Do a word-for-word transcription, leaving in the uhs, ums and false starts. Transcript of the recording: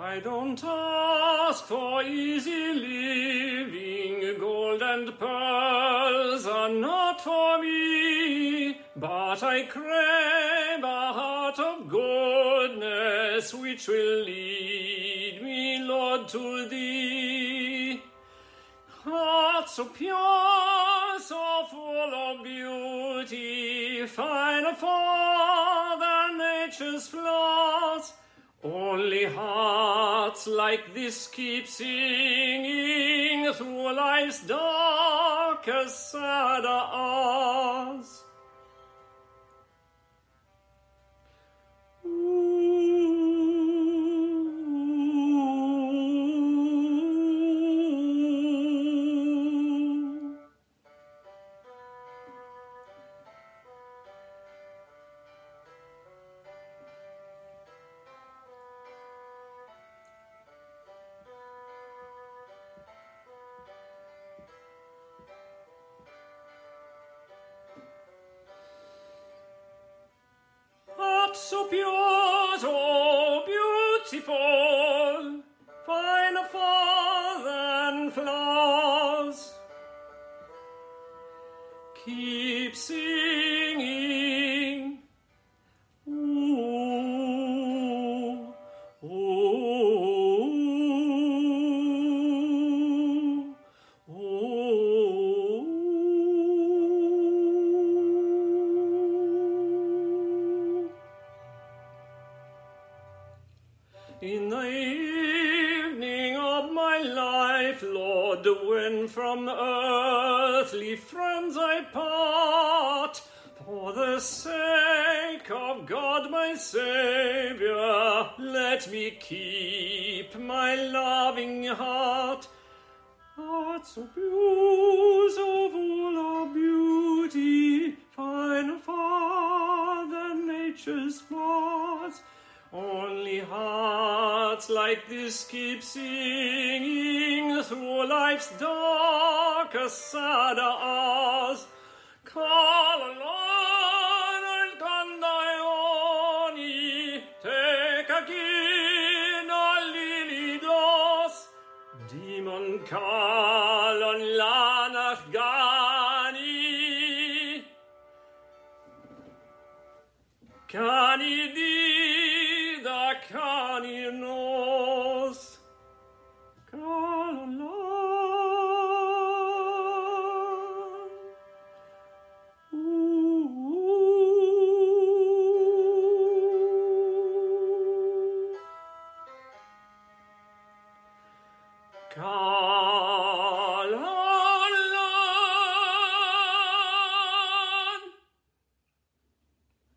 I don't ask for easy living, gold and pearls are not for me, but I crave a heart of goodness which will lead me, Lord, to Thee. Heart so pure, so full of beauty, finer far than nature's flaws. Only hearts like this keep singing through life's darkest, sadder hours. So pure, so beautiful, finer far than flowers. Keep singing. Ooh, ooh, ooh. In the evening of my life, Lord, when from earthly friends I part, for the sake of God my Saviour, let me keep my loving heart. Heart so pure, so full of beauty, finer far than nature's flaws. Only hearts like this keep singing through life's darkest, sadder hours. Call alone and Tandaioni, take again a lily gloss. Demon call on Lanach Gani. Gani di. Cani nos, calalan. Ooh.